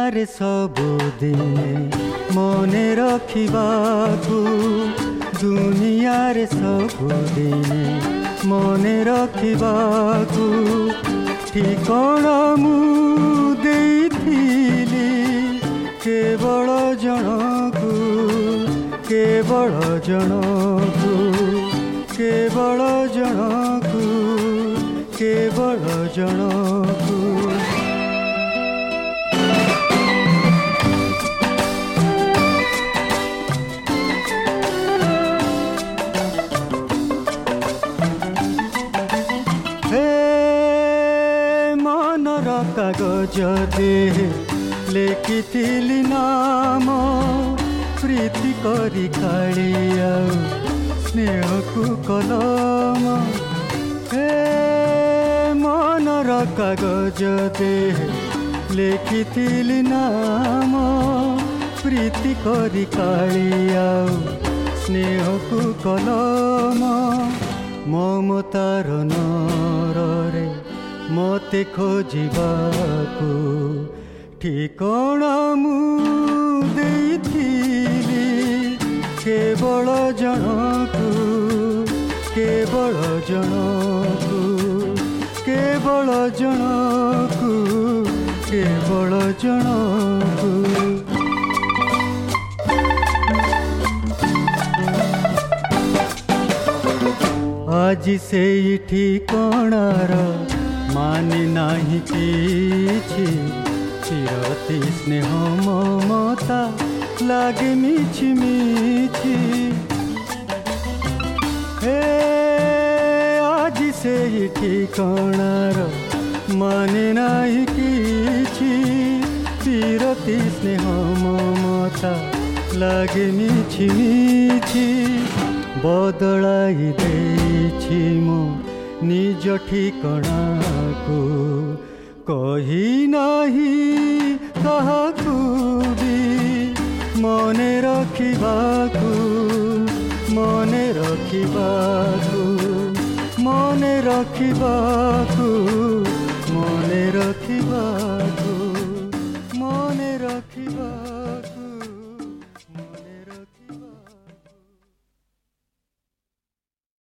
ଦୁନିଆରେ ସବୁଦିନେ ମନେ ରଖିବାକୁ, ଦୁନିଆରେ ସବୁଦିନେ ମନେ ରଖିବାକୁ ଠିକଣା ମୁଁ ଦେଇଥିଲି କେବଳ ଜଣକୁ, କେବଳ ଜଣକୁ, କେବଳ ଜଣକୁ, କେବଳ ଜଣକୁ। କାଗଜରେ ଲେଖିଥିଲି ନାମ, ପ୍ରୀତି କରି କାଳି ଆଉ ସ୍ନେହକୁ କଲମ। ହେ ମନର କାଗଜରେ ଲେଖିଥିଲି ନାମ, ପ୍ରୀତି କରି କାଳି ଆଉ ସ୍ନେହକୁ କଲମ। ମମତାର ନରରେ ମୋତେ ଖୋଜିବାକୁ ଠିକଣା ମୁଁ ଦେଇଥିଲି କେବଳ ଜଣକୁ, କେବଳ ଜଣକୁ, କେବଳ ଜଣକୁ, କେବଳ ଜଣକୁ। ଆଜି ସେଇ ଠିକଣାର ମାନେ ନାହିଁ କିଛି, ଚିରତି ସ୍ନେହ ମମତା ଲାଗେ ମିଛି ମିଛି। ହେ ଆଜି ସେହି ଠିକଣାର ମାନେ ନାହିଁ କିଛି, ଚିରତି ସ୍ନେହ ମମତା ଲାଗେ ମିଛି ମିଛି। ବଦଳାଇ ଦେଇଛି ମୁଁ ନିଜ ଠିକଣାକୁ, କହି ନାହିଁ କାହାକୁ ବି ମନେ ରଖିବାକୁ, ମନେ ରଖିବାକୁ, ମନେ ରଖିବାକୁ, ମନେ ରଖିବାକୁ।